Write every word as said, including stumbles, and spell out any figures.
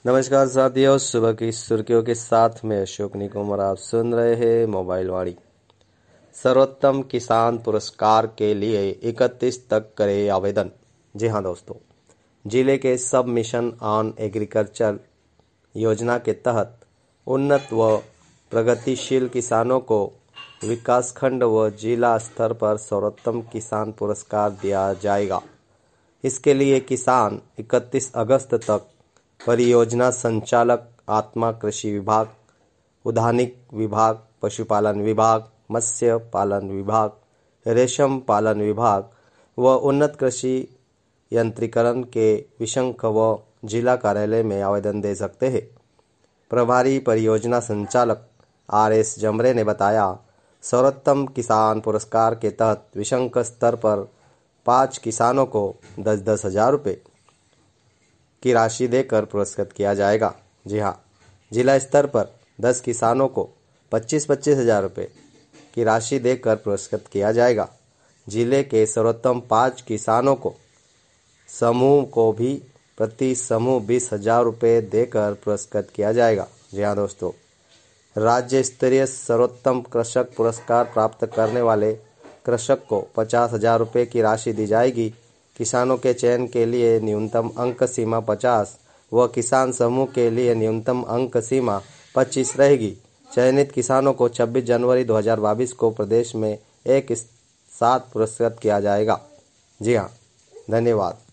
नमस्कार साथियों, सुबह की सुर्खियों के साथ में अशोक निकुम और आप सुन रहे हैं मोबाइल वाणी। सर्वोत्तम किसान पुरस्कार के लिए इकतीस तक करें आवेदन। जी हाँ दोस्तों, जिले के सब मिशन ऑन एग्रीकल्चर योजना के तहत उन्नत व प्रगतिशील किसानों को विकासखंड व जिला स्तर पर सर्वोत्तम किसान पुरस्कार दिया जाएगा। इसके लिए किसान इकतीस अगस्त तक परियोजना संचालक, आत्मा कृषि विभाग, उद्यानिक विभाग, पशुपालन विभाग, मत्स्य पालन विभाग, रेशम पालन विभाग व उन्नत कृषि यंत्रीकरण के विशंख व जिला कार्यालय में आवेदन दे सकते हैं। प्रभारी परियोजना संचालक आर एस जमरे ने बताया, सर्वोत्तम किसान पुरस्कार के तहत विशंख स्तर पर पाँच किसानों को दस दस हजार रुपये की राशि देकर पुरस्कृत किया जाएगा। जी हाँ, जिला स्तर पर दस किसानों को पच्चीस पच्चीस हजार रुपये की राशि देकर पुरस्कृत किया जाएगा। जिले के सर्वोत्तम पाँच किसानों को समूह को भी प्रति समूह बीस हजार रुपये देकर पुरस्कृत किया जाएगा। जी हाँ दोस्तों, राज्य स्तरीय सर्वोत्तम कृषक पुरस्कार प्राप्त करने वाले कृषक को पचास हजार रुपये की राशि दी जाएगी। किसानों के चयन के लिए न्यूनतम अंक सीमा पचास व किसान समूह के लिए न्यूनतम अंक सीमा पच्चीस रहेगी। चयनित किसानों को छब्बीस जनवरी दो हज़ार बाईस को प्रदेश में एक साथ पुरस्कृत किया जाएगा। जी हाँ, धन्यवाद।